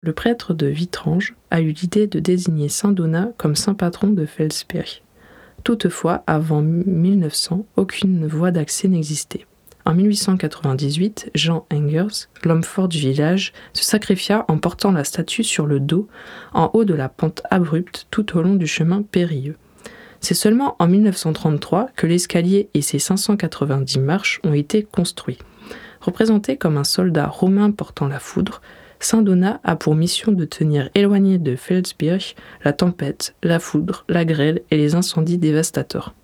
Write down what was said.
Le prêtre de Wittrange a eu l'idée de désigner saint Donat comme saint patron de Felsberg. Toutefois, avant 1900, aucune voie d'accès n'existait. En 1898, Jean Engers, l'homme fort du village, se sacrifia en portant la statue sur le dos, en haut de la pente abrupte tout au long du chemin périlleux. C'est seulement en 1933 que l'escalier et ses 590 marches ont été construits. Représenté comme un soldat romain portant la foudre, saint Donat a pour mission de tenir éloigné de Felsberg la tempête, la foudre, la grêle et les incendies dévastateurs.